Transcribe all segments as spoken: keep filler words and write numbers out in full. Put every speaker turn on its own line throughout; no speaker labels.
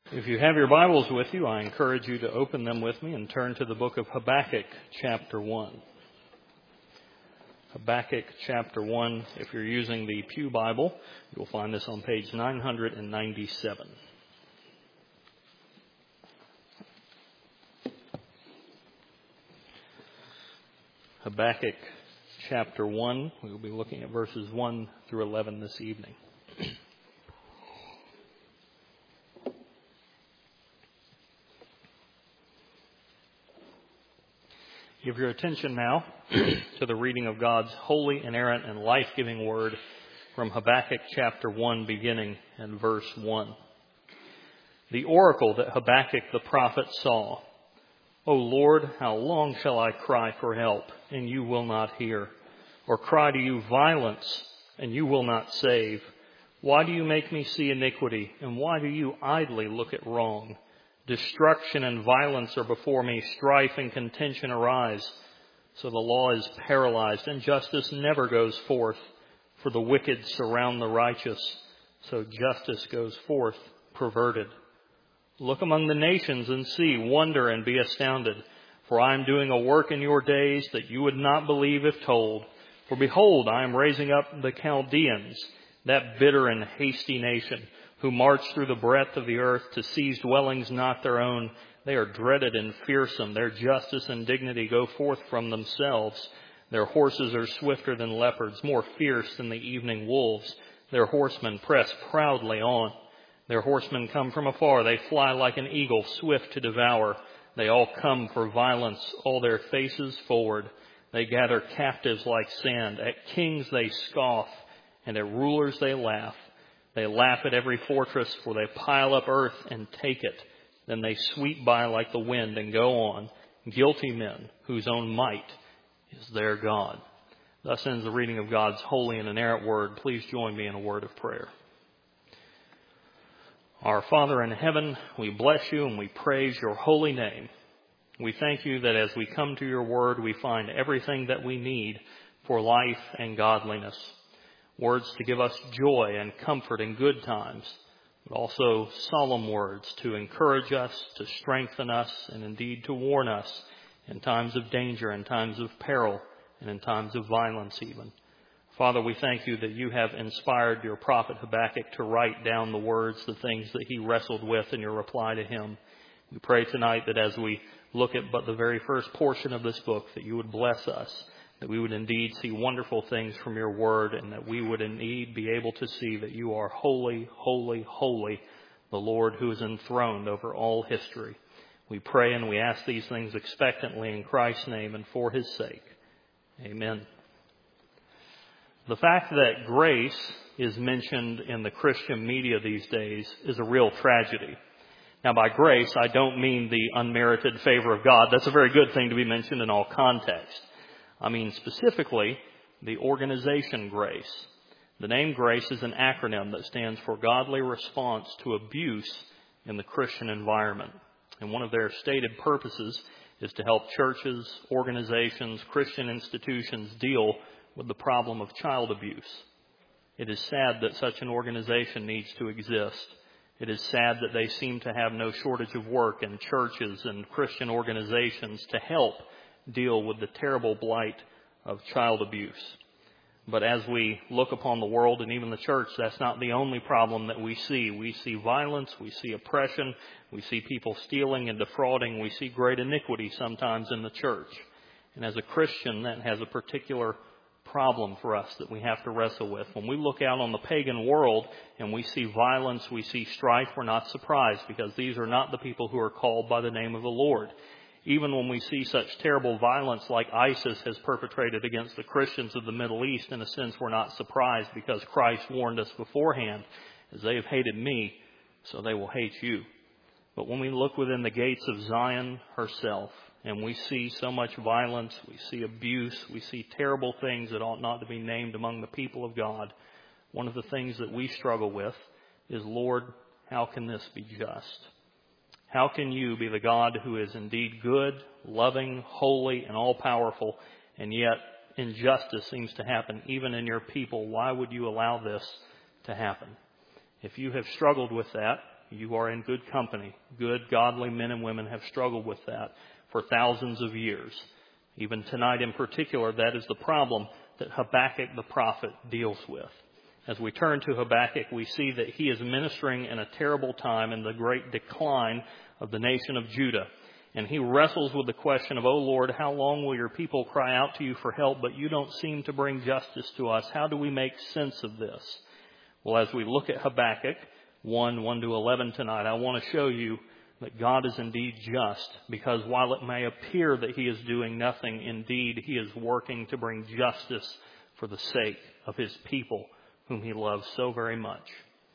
If you have your Bibles with you, I encourage you to open them with me and turn to the book of Habakkuk, chapter one. Habakkuk, chapter one. If you're using the Pew Bible, you'll find this on page nine ninety-seven. Habakkuk, chapter one. We will be looking at verses one through eleven this evening. Give your attention now to the reading of God's holy, inerrant, and life-giving word from Habakkuk chapter one, beginning in verse one. The oracle that Habakkuk the prophet saw. O Lord, how long shall I cry for help, and you will not hear? Or cry to you violence, and you will not save? Why do you make me see iniquity, and why do you idly look at wrong? Destruction and violence are before me, strife and contention arise. So the law is paralyzed, and justice never goes forth. For the wicked surround the righteous, so justice goes forth perverted. Look among the nations and see, wonder and be astounded. For I am doing a work in your days that you would not believe if told. For behold, I am raising up the Chaldeans, that bitter and hasty nation, who march through the breadth of the earth to seize dwellings not their own. They are dreaded and fearsome. Their justice and dignity go forth from themselves. Their horses are swifter than leopards, more fierce than the evening wolves. Their horsemen press proudly on. Their horsemen come from afar. They fly like an eagle, swift to devour. They all come for violence, all their faces forward. They gather captives like sand. At kings they scoff, and at rulers they laugh. They laugh at every fortress, for they pile up earth and take it. Then they sweep by like the wind and go on, guilty men whose own might is their God. Thus ends the reading of God's holy and inerrant word. Please join me in a word of prayer. Our Father in heaven, we bless you and we praise your holy name. We thank you that as we come to your word, we find everything that we need for life and godliness. Words to give us joy and comfort in good times, but also solemn words to encourage us, to strengthen us, and indeed to warn us in times of danger, in times of peril, and in times of violence even. Father, we thank you that you have inspired your prophet Habakkuk to write down the words, the things that he wrestled with in your reply to him. We pray tonight that as we look at but the very first portion of this book, that you would bless us, that we would indeed see wonderful things from your word, and that we would indeed be able to see that you are holy, holy, holy, the Lord who is enthroned over all history. We pray and we ask these things expectantly in Christ's name and for his sake. Amen. The fact that grace is mentioned in the Christian media these days is a real tragedy. Now, by grace, I don't mean the unmerited favor of God. That's a very good thing to be mentioned in all contexts. I mean specifically the organization GRACE. The name GRACE is an acronym that stands for Godly Response to Abuse in the Christian Environment. And one of their stated purposes is to help churches, organizations, Christian institutions deal with the problem of child abuse. It is sad that such an organization needs to exist. It is sad that they seem to have no shortage of work in churches and Christian organizations to help deal with the terrible blight of child abuse. But as we look upon the world and even the church, that's not the only problem that we see. We see violence, we see oppression, we see people stealing and defrauding, we see great iniquity sometimes in the church. And as a Christian, that has a particular problem for us that we have to wrestle with. When we look out on the pagan world and we see violence, we see strife, we're not surprised, because these are not the people who are called by the name of the Lord. Even when we see such terrible violence like ISIS has perpetrated against the Christians of the Middle East, in a sense we're not surprised, because Christ warned us beforehand, as they have hated me, so they will hate you. But when we look within the gates of Zion herself, and we see so much violence, we see abuse, we see terrible things that ought not to be named among the people of God, one of the things that we struggle with is, Lord, how can this be just? How can you be the God who is indeed good, loving, holy, and all-powerful, and yet injustice seems to happen even in your people? Why would you allow this to happen? If you have struggled with that, You are in good company. Good, godly men and women have struggled with that for thousands of years. Even tonight in particular, that is the problem that Habakkuk the prophet deals with. As we turn to Habakkuk, we see that he is ministering in a terrible time in the great decline of the nation of Judah. And he wrestles with the question of, "O Lord, how long will your people cry out to you for help, but you don't seem to bring justice to us? How do we make sense of this?" Well, as we look at Habakkuk one, one to eleven tonight, I want to show you that God is indeed just, because while it may appear that he is doing nothing, indeed he is working to bring justice for the sake of his people, whom he loves so very much.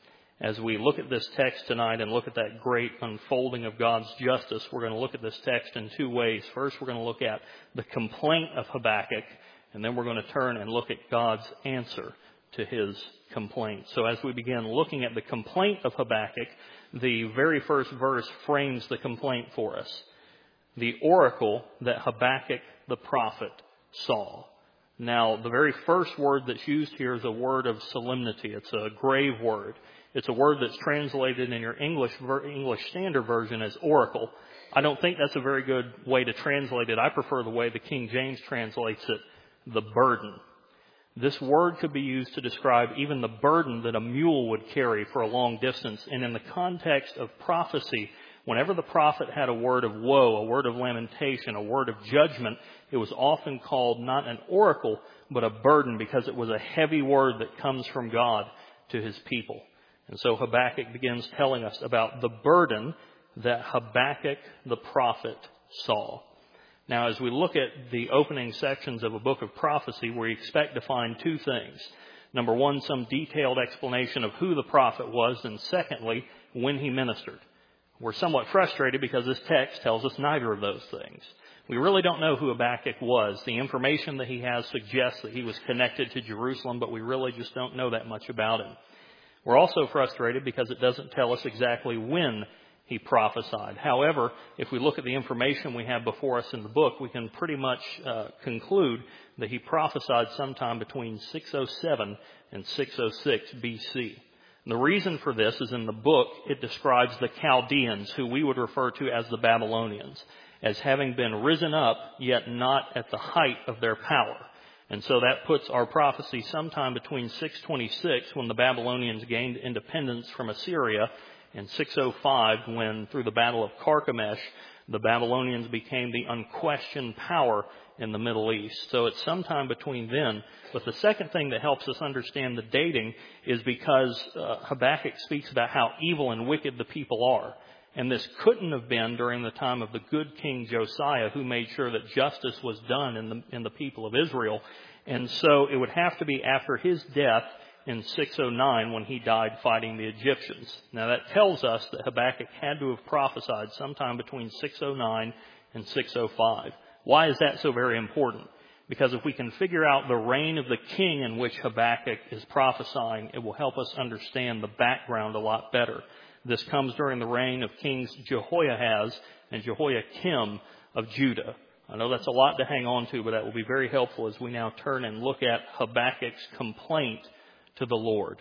As we look at this text tonight and look at that great unfolding of God's justice, we're going to look at this text in two ways. First, we're going to look at the complaint of Habakkuk, and then we're going to turn and look at God's answer to his complaint. So as we begin looking at the complaint of Habakkuk, the very first verse frames the complaint for us. The oracle that Habakkuk the prophet saw. Now, the very first word that's used here is a word of solemnity. It's a grave word. It's a word that's translated in your English English Standard Version as oracle. I don't think that's a very good way to translate it. I prefer the way the King James translates it, the burden. This word could be used to describe even the burden that a mule would carry for a long distance. And in the context of prophecy, whenever the prophet had a word of woe, a word of lamentation, a word of judgment, it was often called not an oracle, but a burden, because it was a heavy word that comes from God to his people. And so Habakkuk begins telling us about the burden that Habakkuk the prophet saw. Now, as we look at the opening sections of a book of prophecy, we expect to find two things. Number one, some detailed explanation of who the prophet was, and secondly, when he ministered. We're somewhat frustrated because this text tells us neither of those things. We really don't know who Habakkuk was. The information that he has suggests that he was connected to Jerusalem, but we really just don't know that much about him. We're also frustrated because it doesn't tell us exactly when he prophesied. However, if we look at the information we have before us in the book, we can pretty much uh, conclude that he prophesied sometime between six oh seven and six oh six B C. And the reason for this is in the book, it describes the Chaldeans, who we would refer to as the Babylonians, as having been risen up, yet not at the height of their power. And so that puts our prophecy sometime between six twenty-six, when the Babylonians gained independence from Assyria, and six oh five, when through the Battle of Carchemish, the Babylonians became the unquestioned power in the Middle East. So it's sometime between then. But the second thing that helps us understand the dating is because uh, Habakkuk speaks about how evil and wicked the people are. And this couldn't have been during the time of the good King Josiah, who made sure that justice was done in the, in the people of Israel. And so it would have to be after his death in six oh nine, when he died fighting the Egyptians. Now that tells us that Habakkuk had to have prophesied sometime between six oh nine and six oh five. Why is that so very important? Because if we can figure out the reign of the king in which Habakkuk is prophesying, it will help us understand the background a lot better. This comes during the reign of Kings Jehoiahaz and Jehoiakim of Judah. I know that's a lot to hang on to, but that will be very helpful as we now turn and look at Habakkuk's complaint to the Lord.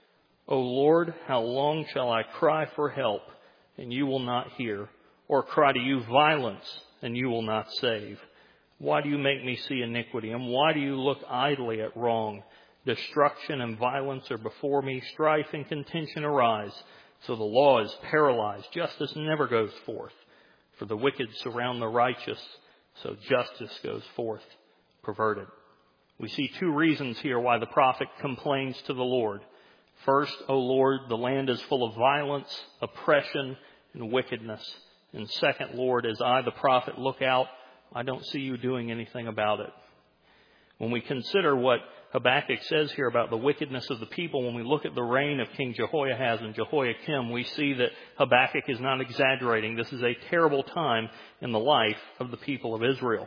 O Lord, how long shall I cry for help, and you will not hear, or cry to you violence, and you will not save? Why do you make me see iniquity, and why do you look idly at wrong? Destruction and violence are before me, strife and contention arise. So the law is paralyzed, justice never goes forth. For the wicked surround the righteous, so justice goes forth perverted. We see two reasons here why the prophet complains to the Lord. First, O Lord, the land is full of violence, oppression, and wickedness. And second, Lord, as I, the prophet, look out, I don't see you doing anything about it. When we consider what Habakkuk says here about the wickedness of the people, when we look at the reign of King Jehoiahaz and Jehoiakim, we see that Habakkuk is not exaggerating. This is a terrible time in the life of the people of Israel.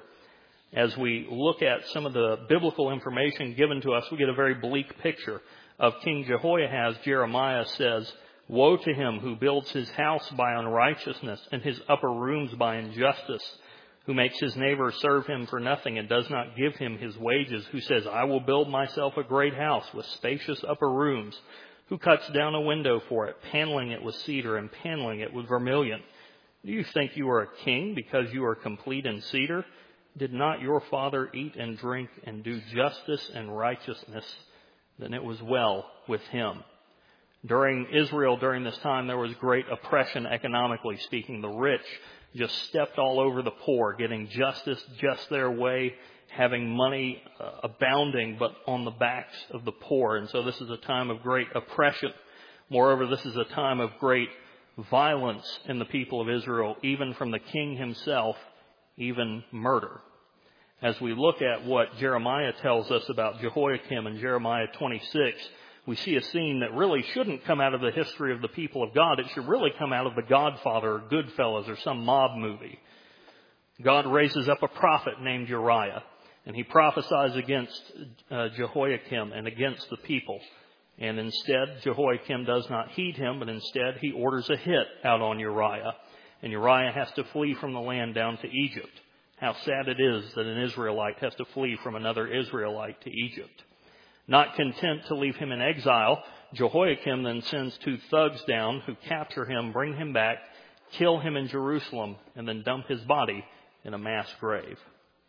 As we look at some of the biblical information given to us, we get a very bleak picture of King Jehoiahaz. Jeremiah says, "Woe to him who builds his house by unrighteousness and his upper rooms by injustice, who makes his neighbor serve him for nothing and does not give him his wages, who says, I will build myself a great house with spacious upper rooms, Who cuts down a window for it, paneling it with cedar and paneling it with vermilion? Do you think you are a king because you are complete in cedar? Did not your father eat and drink and do justice and righteousness? Then it was well with him. During Israel, during this time, there was great oppression economically speaking. The rich just stepped all over the poor, getting justice just their way, having money uh, abounding, but on the backs of the poor. And so this is a time of great oppression. Moreover, this is a time of great violence in the people of Israel, even from the king himself, even murder. As we look at what Jeremiah tells us about Jehoiakim in Jeremiah twenty-six, we see a scene that really shouldn't come out of the history of the people of God. It should really come out of The Godfather or Goodfellas or some mob movie. God raises up a prophet named Uriah, and he prophesies against uh, Jehoiakim and against the people. And instead, Jehoiakim does not heed him, but instead he orders a hit out on Uriah. And Uriah has to flee from the land down to Egypt. How sad it is that an Israelite has to flee from another Israelite to Egypt. Not content to leave him in exile, Jehoiakim then sends two thugs down who capture him, bring him back, kill him in Jerusalem, and then dump his body in a mass grave.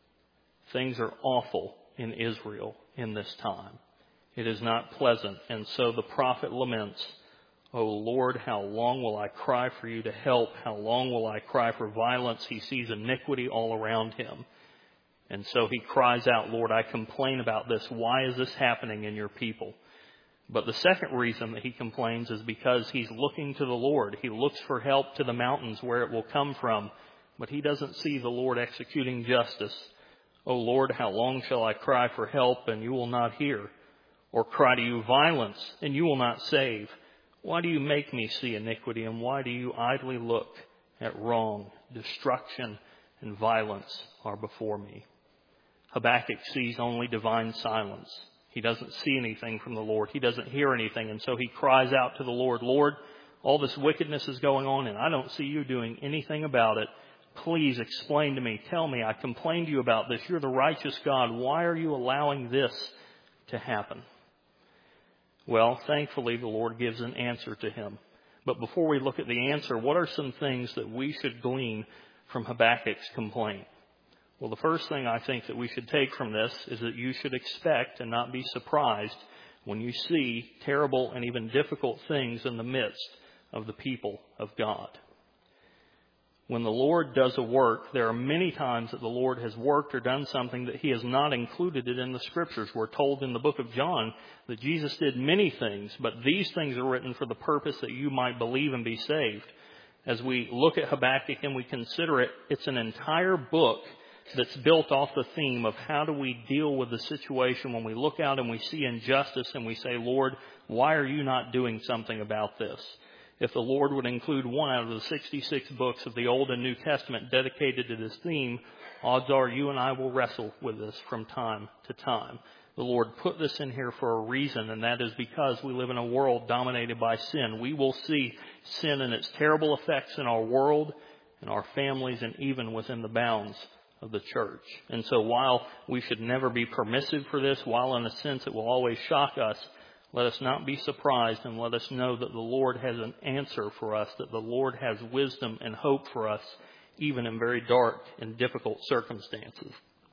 Things are awful in Israel in this time. It is not pleasant. And so the prophet laments, "O Lord, how long will I cry for you to help? How long will I cry for violence?" He sees iniquity all around him. And so he cries out, "Lord, I complain about this. Why is this happening in your people?" But the second reason that he complains is because he's looking to the Lord. He looks for help to the mountains where it will come from, but he doesn't see the Lord executing justice. "O Lord, how long shall I cry for help and you will not hear? Or cry to you violence and you will not save? Why do you make me see iniquity and why do you idly look at wrong? Destruction and violence are before me." Habakkuk sees only divine silence. He doesn't see anything from the Lord. He doesn't hear anything. And so he cries out to the Lord, "Lord, all this wickedness is going on and I don't see you doing anything about it. Please explain to me. Tell me. I complained to you about this. You're the righteous God. Why are you allowing this to happen?" Well, thankfully, the Lord gives an answer to him. But before we look at the answer, what are some things that we should glean from Habakkuk's complaint? Well, the first thing I think that we should take from this is that you should expect and not be surprised when you see terrible and even difficult things in the midst of the people of God. When the Lord does a work, there are many times that the Lord has worked or done something that he has not included it in the Scriptures. We're told in the book of John that Jesus did many things, but these things are written for the purpose that you might believe and be saved. As we look at Habakkuk and we consider it, it's an entire book that's built off the theme of how do we deal with the situation when we look out and we see injustice and we say, "Lord, why are you not doing something about this?" If the Lord would include one out of the sixty-six books of the Old and New Testament dedicated to this theme, odds are you and I will wrestle with this from time to time. The Lord put this in here for a reason, and that is because we live in a world dominated by sin. We will see sin and its terrible effects in our world, in our families, and even within the bounds of the church. And so while we should never be permissive for this, while in a sense it will always shock us, let us not be surprised and let us know that the Lord has an answer for us, that the Lord has wisdom and hope for us, even in very dark and difficult circumstances.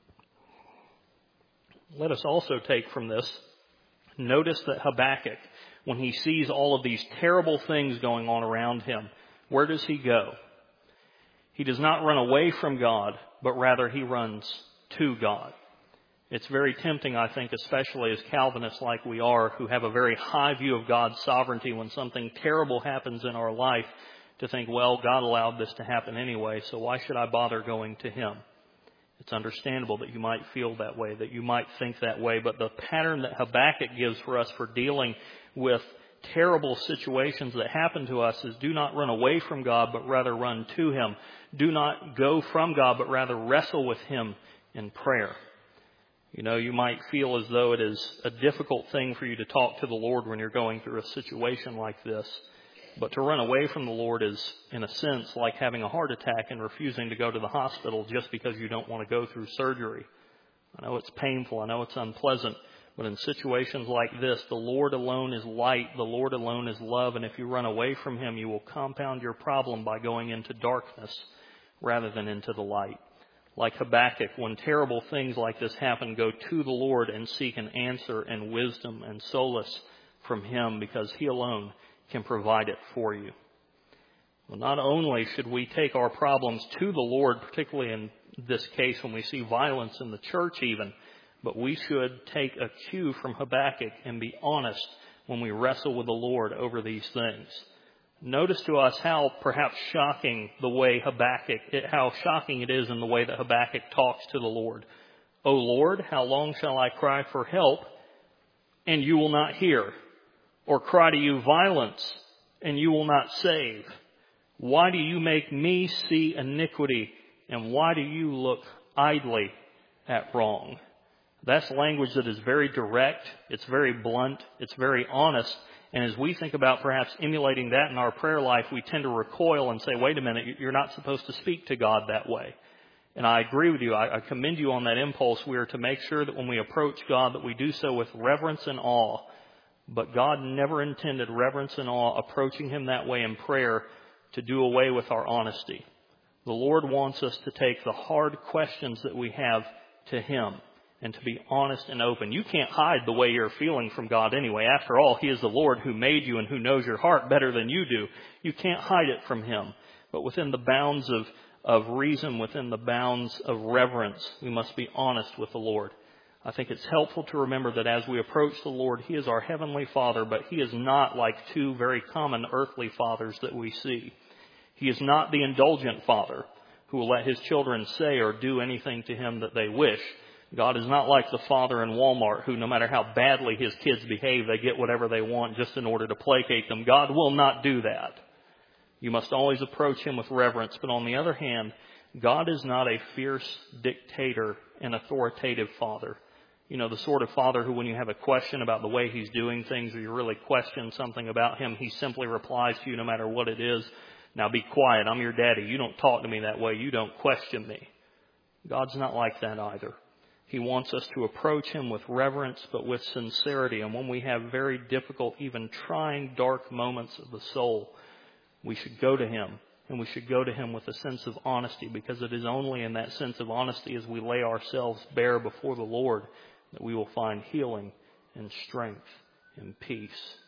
Let us also take from this, notice that Habakkuk, when he sees all of these terrible things going on around him, where does he go? He does not run away from God, but rather he runs to God. It's very tempting, I think, especially as Calvinists like we are, who have a very high view of God's sovereignty when something terrible happens in our life, to think, well, God allowed this to happen anyway, so why should I bother going to him? It's understandable that you might feel that way, that you might think that way, but the pattern that Habakkuk gives for us for dealing with terrible situations that happen to us is do not run away from God, but rather run to him. Do not go from God, but rather wrestle with him in prayer. You know, you might feel as though it is a difficult thing for you to talk to the Lord when you're going through a situation like this. But to run away from the Lord is, in a sense, like having a heart attack and refusing to go to the hospital just because you don't want to go through surgery. I know it's painful. I know it's unpleasant. But in situations like this, the Lord alone is light, the Lord alone is love, and if you run away from Him, you will compound your problem by going into darkness rather than into the light. Like Habakkuk, when terrible things like this happen, go to the Lord and seek an answer and wisdom and solace from Him, because He alone can provide it for you. Well, not only should we take our problems to the Lord, particularly in this case when we see violence in the church even, but we should take a cue from Habakkuk and be honest when we wrestle with the Lord over these things. Notice to us how perhaps shocking the way Habakkuk, how shocking it is in the way that Habakkuk talks to the Lord. O Lord, how long shall I cry for help, and you will not hear? Or cry to you violence, and you will not save? Why do you make me see iniquity, and why do you look idly at wrong? That's language that is very direct, it's very blunt, it's very honest. And as we think about perhaps emulating that in our prayer life, we tend to recoil and say, wait a minute, you're not supposed to speak to God that way. And I agree with you. I, I commend you on that impulse. We are to make sure that when we approach God that we do so with reverence and awe. But God never intended reverence and awe, approaching Him that way in prayer, to do away with our honesty. The Lord wants us to take the hard questions that we have to Him and to be honest and open. You can't hide the way you're feeling from God anyway. After all, He is the Lord who made you and who knows your heart better than you do. You can't hide it from Him. But within the bounds of, of reason, within the bounds of reverence, we must be honest with the Lord. I think it's helpful to remember that as we approach the Lord, He is our Heavenly Father, but He is not like two very common earthly fathers that we see. He is not the indulgent Father who will let His children say or do anything to Him that they wish. God is not like the father in Walmart who, no matter how badly his kids behave, they get whatever they want just in order to placate them. God will not do that. You must always approach Him with reverence. But on the other hand, God is not a fierce dictator and authoritative Father. You know, the sort of Father who, when you have a question about the way He's doing things, or you really question something about Him, He simply replies to you no matter what it is. Now be quiet. I'm your daddy. You don't talk to me that way. You don't question me. God's not like that either. He wants us to approach Him with reverence, but with sincerity. And when we have very difficult, even trying, dark moments of the soul, we should go to Him. And we should go to Him with a sense of honesty, because it is only in that sense of honesty as we lay ourselves bare before the Lord that we will find healing and strength and peace.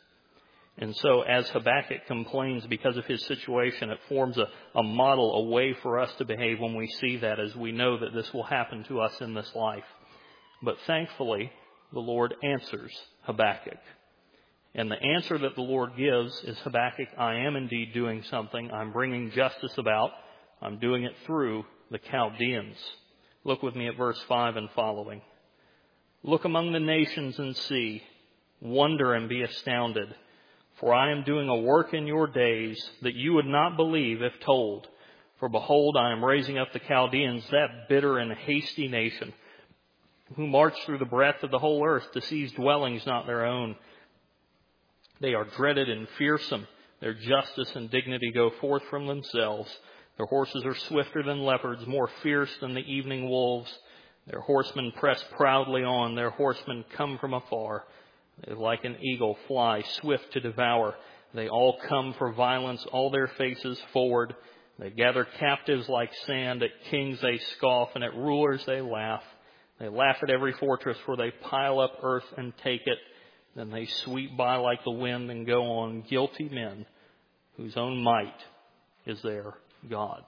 And so as Habakkuk complains because of his situation, it forms a, a model, a way for us to behave when we see that, as we know that this will happen to us in this life. But thankfully, the Lord answers Habakkuk. And the answer that the Lord gives is, Habakkuk, I am indeed doing something. I'm bringing justice about. I'm doing it through the Chaldeans. Look with me at verse five and following. Look among the nations and see. Wonder and be astounded. For I am doing a work in your days that you would not believe if told. For behold, I am raising up the Chaldeans, that bitter and hasty nation, who march through the breadth of the whole earth to seize dwellings not their own. They are dreaded and fearsome. Their justice and dignity go forth from themselves. Their horses are swifter than leopards, more fierce than the evening wolves. Their horsemen press proudly on. Their horsemen come from afar. They, like an eagle, fly swift to devour. They all come for violence, all their faces forward. They gather captives like sand. At kings they scoff, and at rulers they laugh. They laugh at every fortress, for they pile up earth and take it. Then they sweep by like the wind and go on, guilty men whose own might is their God.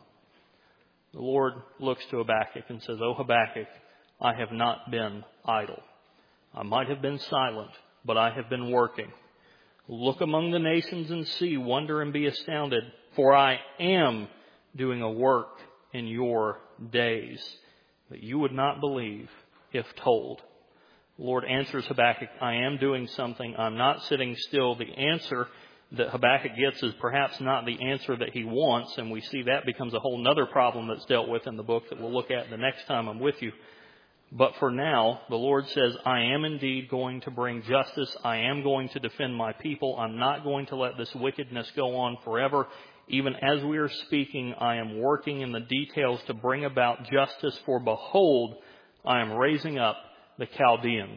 The Lord looks to Habakkuk and says, O Habakkuk, I have not been idle. I might have been silent, but I have been working. Look among the nations and see, wonder and be astounded, for I am doing a work in your days that you would not believe if told. The Lord answers Habakkuk, I am doing something. I'm not sitting still. The answer that Habakkuk gets is perhaps not the answer that he wants, and we see that becomes a whole other problem that's dealt with in the book that we'll look at the next time I'm with you. But for now, the Lord says, I am indeed going to bring justice. I am going to defend my people. I'm not going to let this wickedness go on forever. Even as we are speaking, I am working in the details to bring about justice. For behold, I am raising up the Chaldeans.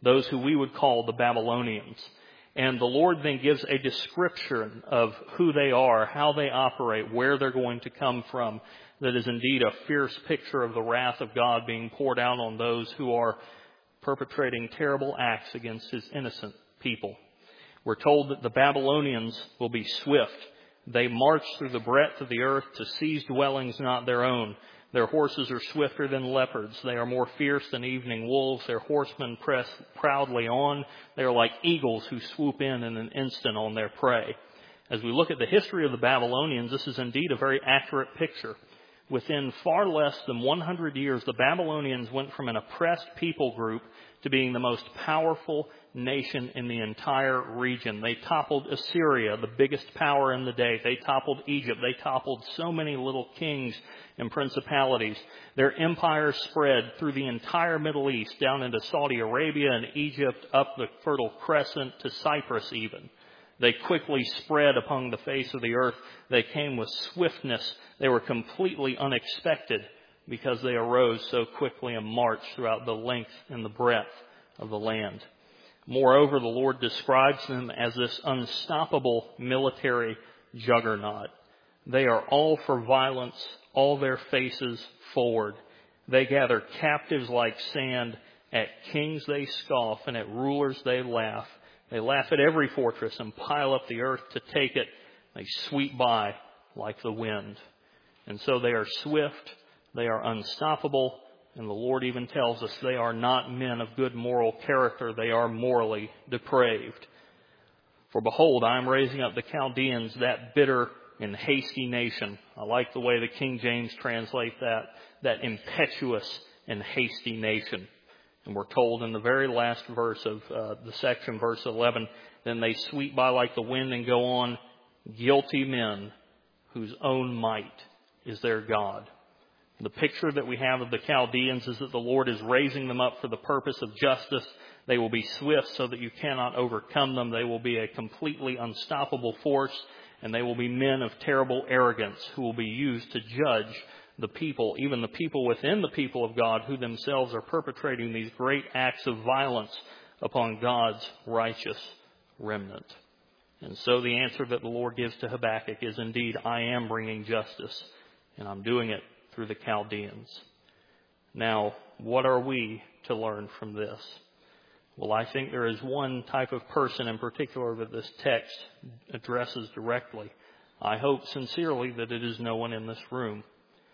those who we would call the Babylonians. And the Lord then gives a description of who they are, how they operate, where they're going to come from. That is indeed a fierce picture of the wrath of God being poured out on those who are perpetrating terrible acts against His innocent people. We're told that the Babylonians will be swift. They march through the breadth of the earth to seize dwellings not their own. Their horses are swifter than leopards. They are more fierce than evening wolves. Their horsemen press proudly on. They are like eagles who swoop in in an instant on their prey. As we look at the history of the Babylonians, this is indeed a very accurate picture. Within far less than one hundred years, the Babylonians went from an oppressed people group to being the most powerful nation in the entire region. They toppled Assyria, the biggest power in the day. They toppled Egypt. They toppled so many little kings and principalities. Their empire spread through the entire Middle East, down into Saudi Arabia and Egypt, up the Fertile Crescent to Cyprus even. They quickly spread upon the face of the earth. They came with swiftness. They were completely unexpected because they arose so quickly and marched throughout the length and the breadth of the land. Moreover, the Lord describes them as this unstoppable military juggernaut. They are all for violence, all their faces forward. They gather captives like sand. At kings they scoff, and at rulers they laugh. They laugh at every fortress and pile up the earth to take it. They sweep by like the wind. And so they are swift, they are unstoppable, and the Lord even tells us they are not men of good moral character. They are morally depraved. For behold, I am raising up the Chaldeans, that bitter and hasty nation. I like the way the King James translate that, that impetuous and hasty nation. And we're told in the very last verse of uh, the section, verse eleven, then they sweep by like the wind and go on, guilty men whose own might is their God. The picture that we have of the Chaldeans is that the Lord is raising them up for the purpose of justice. They will be swift so that you cannot overcome them. They will be a completely unstoppable force, and they will be men of terrible arrogance who will be used to judge the people, even the people within the people of God, who themselves are perpetrating these great acts of violence upon God's righteous remnant. And so the answer that the Lord gives to Habakkuk is, indeed, I am bringing justice, and I'm doing it through the Chaldeans. Now, what are we to learn from this? Well, I think there is one type of person in particular that this text addresses directly. I hope sincerely that it is no one in this room.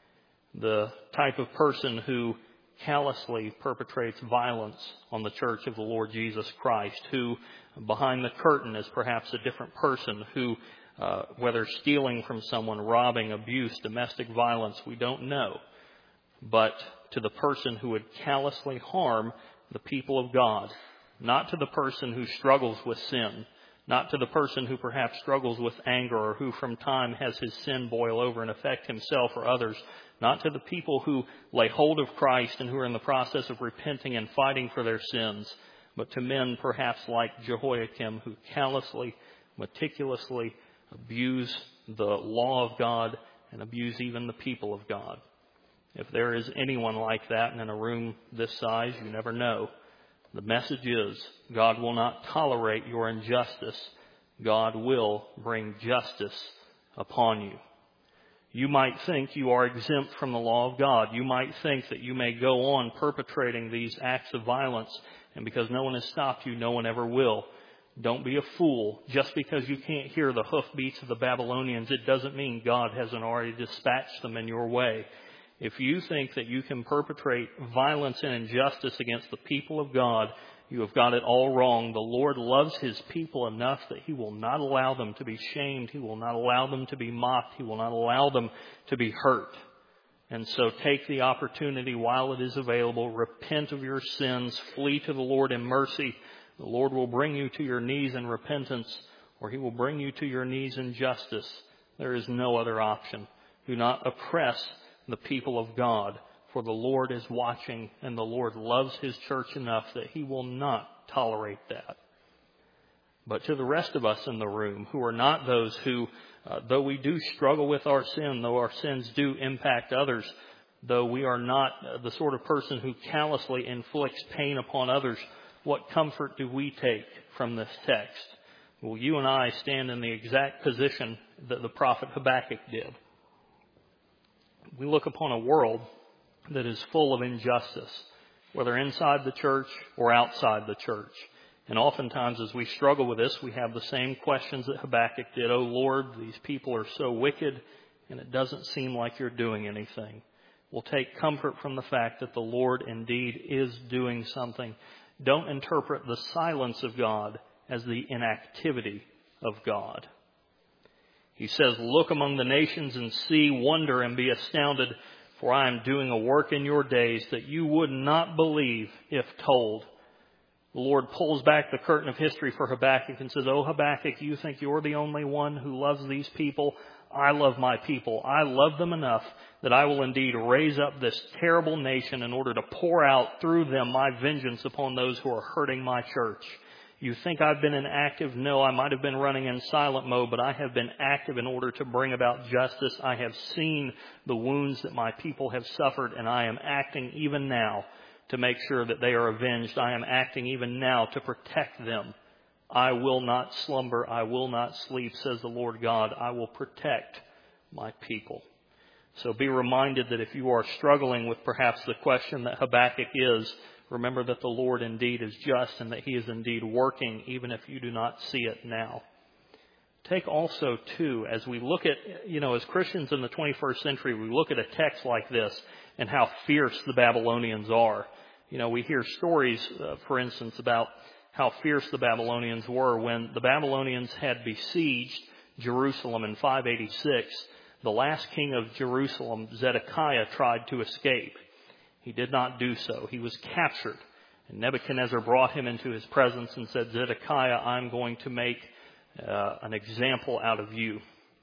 The type of person who callously perpetrates violence on the church of the Lord Jesus Christ, who behind the curtain is perhaps a different person, who, uh, whether stealing from someone, robbing, abuse, domestic violence, we don't know. But to the person who would callously harm the people of God, not to the person who struggles with sin, not to the person who perhaps struggles with anger or who from time has his sin boil over and affect himself or others, not to the people who lay hold of Christ and who are in the process of repenting and fighting for their sins, but to men perhaps like Jehoiakim who callously, meticulously abuse the law of God and abuse even the people of God. If there is anyone like that and in a room this size, you never know. The message is, God will not tolerate your injustice. God will bring justice upon you. You might think you are exempt from the law of God. You might think that you may go on perpetrating these acts of violence, and because no one has stopped you, no one ever will. Don't be a fool. Just because you can't hear the hoofbeats of the Babylonians, it doesn't mean God hasn't already dispatched them in your way. If you think that you can perpetrate violence and injustice against the people of God, you have got it all wrong. The Lord loves His people enough that He will not allow them to be shamed. He will not allow them to be mocked. He will not allow them to be hurt. And so take the opportunity while it is available. Repent of your sins. Flee to the Lord in mercy. The Lord will bring you to your knees in repentance, or He will bring you to your knees in justice. There is no other option. Do not oppress the people of God, for the Lord is watching, and the Lord loves His church enough that He will not tolerate that. But to the rest of us in the room, who are not those who, uh, though we do struggle with our sin, though our sins do impact others, though we are not the sort of person who callously inflicts pain upon others, what comfort do we take from this text? Well, you and I stand in the exact position that the prophet Habakkuk did. We look upon a world that is full of injustice, whether inside the church or outside the church. And oftentimes as we struggle with this, we have the same questions that Habakkuk did. Oh Lord, these people are so wicked, and it doesn't seem like you're doing anything. We'll take comfort from the fact that the Lord indeed is doing something. Don't interpret the silence of God as the inactivity of God. He says, look among the nations and see, wonder and be astounded, for I am doing a work in your days that you would not believe if told. The Lord pulls back the curtain of history for Habakkuk and says, oh Habakkuk, you think you're the only one who loves these people? I love my people. I love them enough that I will indeed raise up this terrible nation in order to pour out through them my vengeance upon those who are hurting my church. You think I've been inactive? No, I might have been running in silent mode, but I have been active in order to bring about justice. I have seen the wounds that my people have suffered, and I am acting even now to make sure that they are avenged. I am acting even now to protect them. I will not slumber. I will not sleep, says the Lord God. I will protect my people. So be reminded that if you are struggling with perhaps the question that Habakkuk is, remember that the Lord indeed is just and that He is indeed working, even if you do not see it now. Take also, too, as we look at, you know, as Christians in the twenty-first century, we look at a text like this and how fierce the Babylonians are. You know, we hear stories, uh, for instance, about how fierce the Babylonians were. When the Babylonians had besieged Jerusalem in five eighty-six, the last king of Jerusalem, Zedekiah, tried to escape. He did not do so. He was captured. And Nebuchadnezzar brought him into his presence and said, Zedekiah, I'm going to make uh, an example out of you.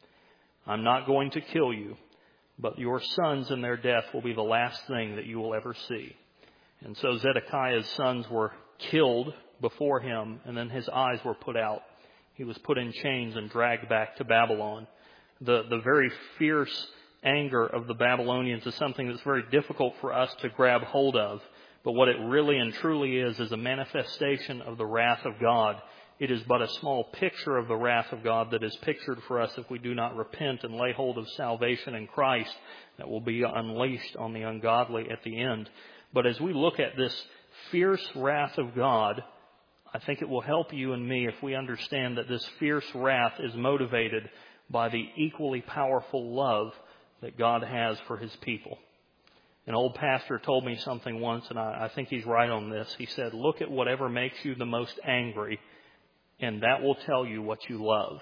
I'm not going to kill you, but your sons and their death will be the last thing that you will ever see. And so Zedekiah's sons were killed before him, and then his eyes were put out. He was put in chains and dragged back to Babylon. The, the very fierce anger of the Babylonians is something that's very difficult for us to grab hold of. But what it really and truly is, is a manifestation of the wrath of God. It is but a small picture of the wrath of God that is pictured for us if we do not repent and lay hold of salvation in Christ that will be unleashed on the ungodly at the end. But as we look at this fierce wrath of God, I think it will help you and me if we understand that this fierce wrath is motivated by the equally powerful love that God has for His people. An old pastor told me something once, and I, I think he's right on this. He said, look at whatever makes you the most angry, and that will tell you what you love.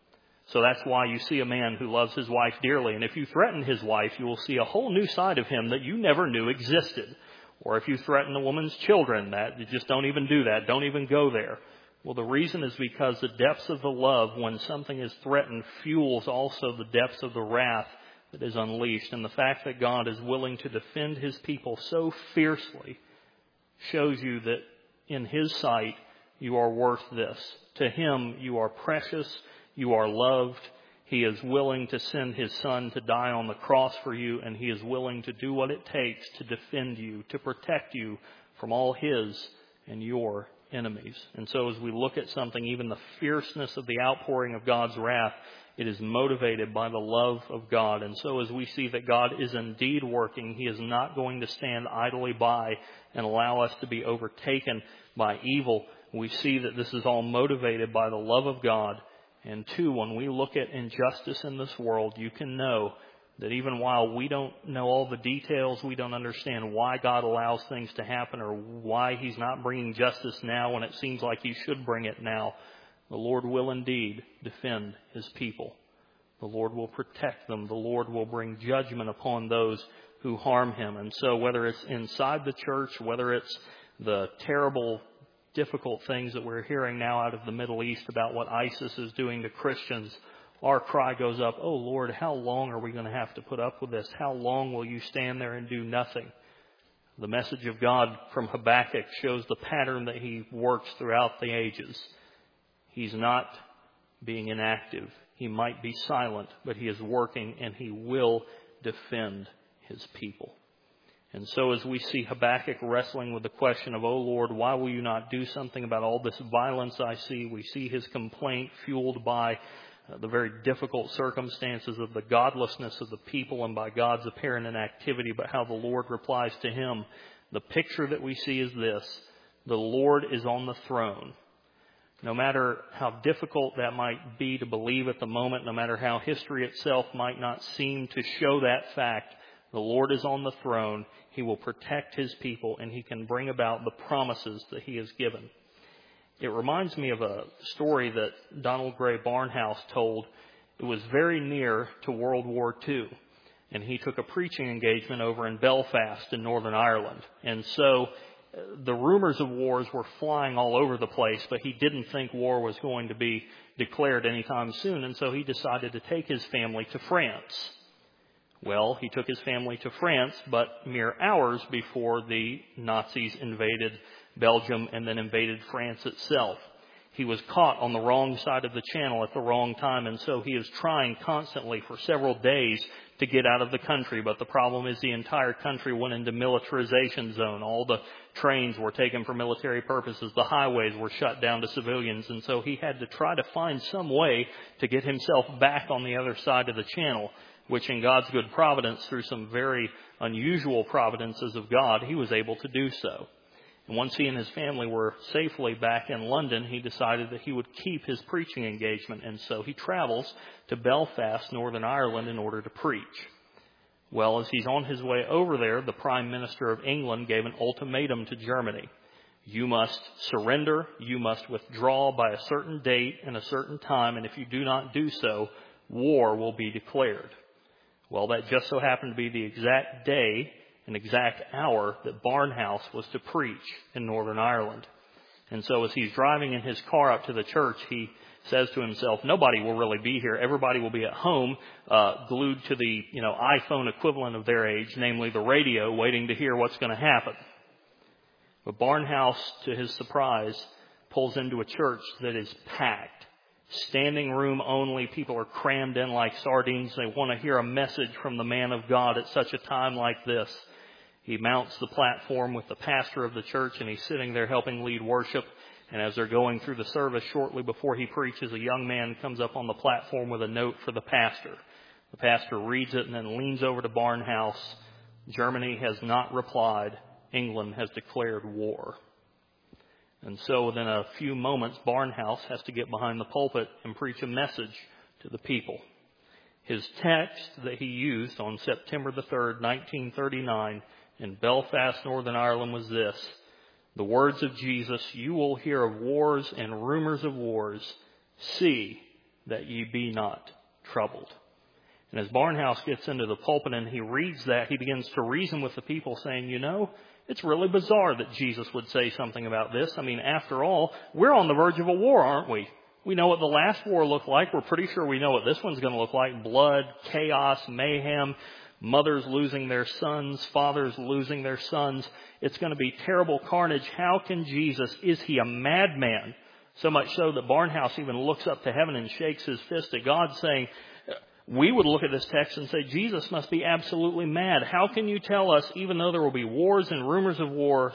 So that's why you see a man who loves his wife dearly, and if you threaten his wife, you will see a whole new side of him that you never knew existed. Or if you threaten a woman's children, that you just don't even do that. Don't even go there. Well, the reason is because the depths of the love, when something is threatened, fuels also the depths of the wrath that is unleashed. And the fact that God is willing to defend His people so fiercely shows you that in His sight, you are worth this. To Him, you are precious. You are loved. He is willing to send His Son to die on the cross for you, and He is willing to do what it takes to defend you, to protect you from all His and your enemies. And so as we look at something, even the fierceness of the outpouring of God's wrath, it is motivated by the love of God. And so as we see that God is indeed working, He is not going to stand idly by and allow us to be overtaken by evil. We see that this is all motivated by the love of God. And two, when we look at injustice in this world, you can know that even while we don't know all the details, we don't understand why God allows things to happen or why He's not bringing justice now when it seems like He should bring it now, the Lord will indeed defend His people. The Lord will protect them. The Lord will bring judgment upon those who harm Him. And so whether it's inside the church, whether it's the terrible difficult things that we're hearing now out of the Middle East about what ISIS is doing to Christians, our cry goes up, oh Lord, how long are we going to have to put up with this? How long will you stand there and do nothing? The message of God from Habakkuk shows the pattern that He works throughout the ages. He's not being inactive. He might be silent, but He is working and He will defend His people. And so as we see Habakkuk wrestling with the question of, "Oh Lord, why will you not do something about all this violence I see?" we see his complaint fueled by uh, the very difficult circumstances of the godlessness of the people and by God's apparent inactivity, but how the Lord replies to him. The picture that we see is this: the Lord is on the throne. No matter how difficult that might be to believe at the moment, no matter how history itself might not seem to show that fact, the Lord is on the throne. He will protect his people, and he can bring about the promises that he has given. It reminds me of a story that Donald Gray Barnhouse told. It was very near to World War Two, and he took a preaching engagement over in Belfast in Northern Ireland. And so uh, the rumors of wars were flying all over the place, but he didn't think war was going to be declared anytime soon, and so he decided to take his family to France. Well, he took his family to France, but mere hours before the Nazis invaded Belgium and then invaded France itself. He was caught on the wrong side of the channel at the wrong time, and so he is trying constantly for several days to get out of the country. But the problem is the entire country went into militarization zone. All the trains were taken for military purposes. The highways were shut down to civilians, and so he had to try to find some way to get himself back on the other side of the channel, which in God's good providence, through some very unusual providences of God, he was able to do so. And once he and his family were safely back in London, he decided that he would keep his preaching engagement. And so he travels to Belfast, Northern Ireland, in order to preach. Well, as he's on his way over there, the Prime Minister of England gave an ultimatum to Germany. You must surrender, you must withdraw by a certain date and a certain time, and if you do not do so, war will be declared. Well, that just so happened to be the exact day, an exact hour that Barnhouse was to preach in Northern Ireland. And so as he's driving in his car up to the church, he says to himself, nobody will really be here. Everybody will be at home, uh, glued to the, you know, iPhone equivalent of their age, namely the radio, waiting to hear what's going to happen. But Barnhouse, to his surprise, pulls into a church that is packed. Standing room only. People are crammed in like sardines. They want to hear a message from the man of God at such a time like this. He mounts the platform with the pastor of the church, and he's sitting there helping lead worship. And as they're going through the service shortly before he preaches, a young man comes up on the platform with a note for the pastor. The pastor reads it and then leans over to Barnhouse. Germany has not replied. England has declared war. And so within a few moments, Barnhouse has to get behind the pulpit and preach a message to the people. His text that he used on September the third, nineteen thirty-nine, in Belfast, Northern Ireland was this: the words of Jesus, you will hear of wars and rumors of wars. See that ye be not troubled. And as Barnhouse gets into the pulpit and he reads that, he begins to reason with the people saying, you know, it's really bizarre that Jesus would say something about this. I mean, after all, we're on the verge of a war, aren't we? We know what the last war looked like. We're pretty sure we know what this one's going to look like. Blood, chaos, mayhem, mothers losing their sons, fathers losing their sons. It's going to be terrible carnage. How can Jesus, is he a madman? So much so that Barnhouse even looks up to heaven and shakes his fist at God, saying, we would look at this text and say, Jesus must be absolutely mad. How can you tell us, even though there will be wars and rumors of wars,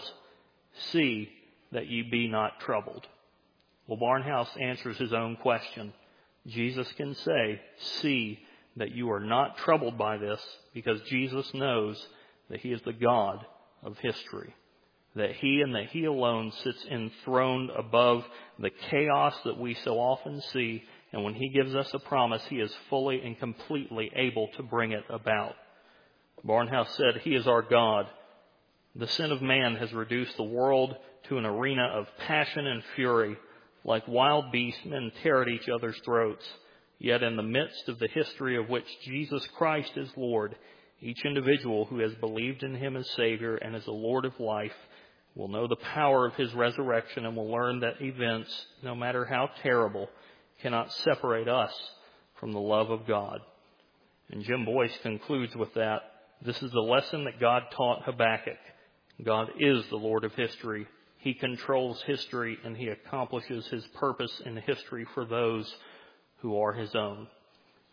see that ye be not troubled? Well, Barnhouse answers his own question. Jesus can say, see that you are not troubled by this, because Jesus knows that he is the God of history, that he and that he alone sits enthroned above the chaos that we so often see. And when he gives us a promise, he is fully and completely able to bring it about. Barnhouse said, he is our God. The sin of man has reduced the world to an arena of passion and fury. Like wild beasts, men tear at each other's throats. Yet in the midst of the history of which Jesus Christ is Lord, each individual who has believed in him as Savior and as the Lord of life will know the power of his resurrection and will learn that events, no matter how terrible, cannot separate us from the love of God. And Jim Boyce concludes with that. This is the lesson that God taught Habakkuk. God is the Lord of history. He controls history, and he accomplishes his purpose in history for those who are his own.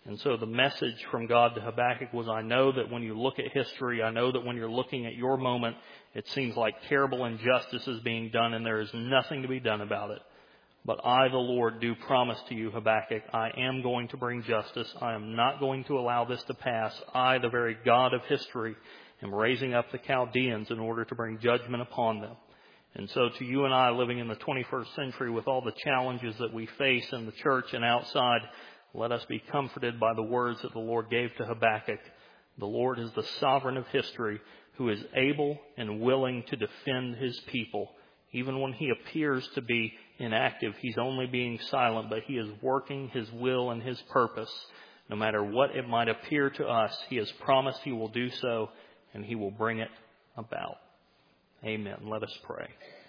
And so the message from God to Habakkuk was, I know that when you look at history, I know that when you're looking at your moment, it seems like terrible injustice is being done and there is nothing to be done about it. But I, the Lord, do promise to you, Habakkuk, I am going to bring justice. I am not going to allow this to pass. I, the very God of history, am raising up the Chaldeans in order to bring judgment upon them. And so to you and I, living in the twenty-first century with all the challenges that we face in the church and outside, let us be comforted by the words that the Lord gave to Habakkuk. The Lord is the sovereign of history, who is able and willing to defend his people. Even when he appears to be inactive, he's only being silent, but he is working his will and his purpose. No matter what it might appear to us, he has promised he will do so, and he will bring it about. Amen. Let us pray.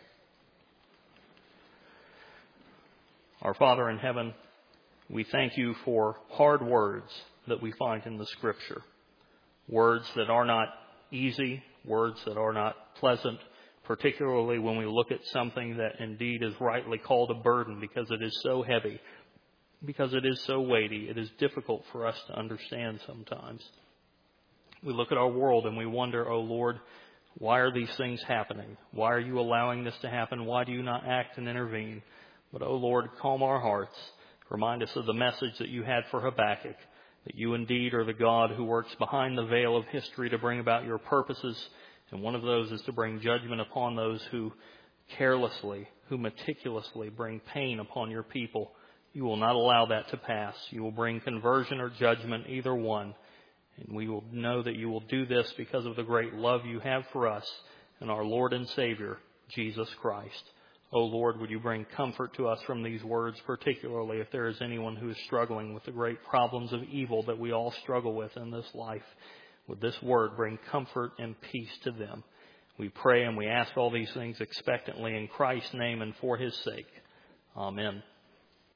Our Father in heaven, we thank you for hard words that we find in the Scripture. Words that are not easy, words that are not pleasant, particularly when we look at something that indeed is rightly called a burden because it is so heavy, because it is so weighty. It is difficult for us to understand sometimes. We look at our world and we wonder, oh Lord, why are these things happening? Why are you allowing this to happen? Why do you not act and intervene? But oh Lord, calm our hearts. Remind us of the message that you had for Habakkuk, that you indeed are the God who works behind the veil of history to bring about your purposes. And one of those is to bring judgment upon those who carelessly, who meticulously bring pain upon your people. You will not allow that to pass. You will bring conversion or judgment, either one. And we will know that you will do this because of the great love you have for us and our Lord and Savior, Jesus Christ. Oh Lord, would you bring comfort to us from these words, particularly if there is anyone who is struggling with the great problems of evil that we all struggle with in this life. Would this word bring comfort and peace to them? We pray and we ask all these things expectantly in Christ's name and for his sake. Amen.